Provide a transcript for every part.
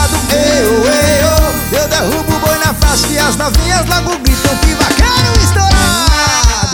estourado. Eu derrubo o boi na faixa e as novinhas logo gritam que vaqueiro estourado.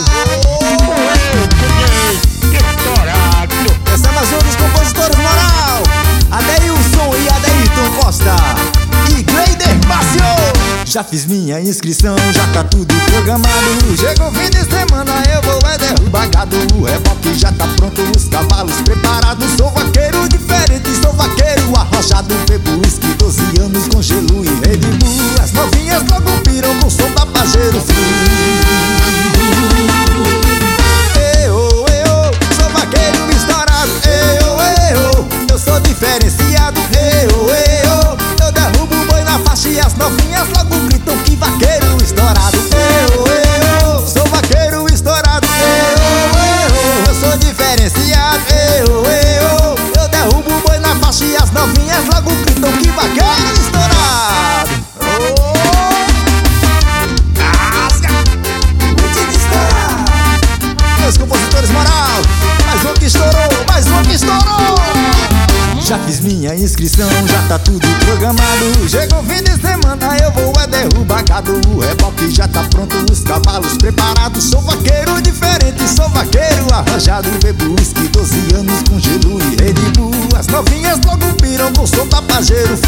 Estourado. Essa é mais um dos compositores moral, Adeilson e Adeilton Costa e Gleider Márcio. Já fiz minha inscrição, já tá tudo programado. Chegou o fim de semana, eu vou derrubar gado. O reboque já tá pronto, os cavalos preparados. Sou vaqueiro diferente, sou vaqueiro arrojado. Bebo uísque, 12 anos com gelo e Red Bull. As novinhas logo piram com o som da Pajero sou vaqueiro estourado. Eu sou diferenciado. Eu derrubo o boi na faixa e as novinhas logo gritam que vaqueiro estourado. Sou vaqueiro estourado. Eu sou diferenciado. Eu derrubo o boi na faixa e as novinhas logo gritam que vaqueiro estourado. Meus compositores moral, mais um que estourou, mais um que estourou. Já fiz minha inscrição, já tá tudo programado. Chegou o fim de semana, eu vou derrubar gado. O reboque já tá pronto, os cavalos preparados. Sou vaqueiro diferente, sou vaqueiro arranjado. Bebo uísque, 12 anos com gelo e Red Bull. As novinhas logo piram com o som da Pajero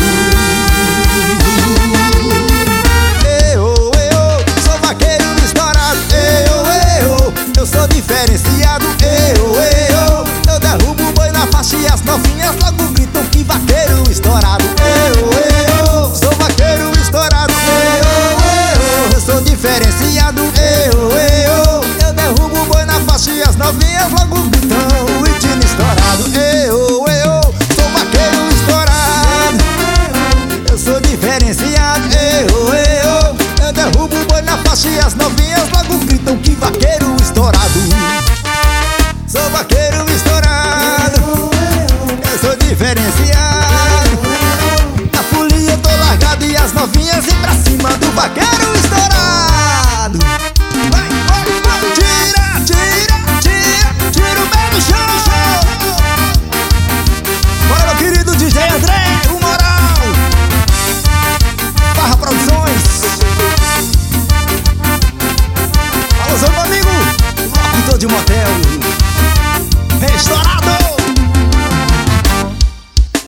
sou vaqueiro estourado. Eu sou diferenciado. Eu derrubo o boi na faixa e as novinhas logo gritam que vaqueiro estourado. Sou vaqueiro estourado. Eu sou diferenciado. Eu derrubo o boi na faixa e as novinhas logo gritam o ritmo estourado.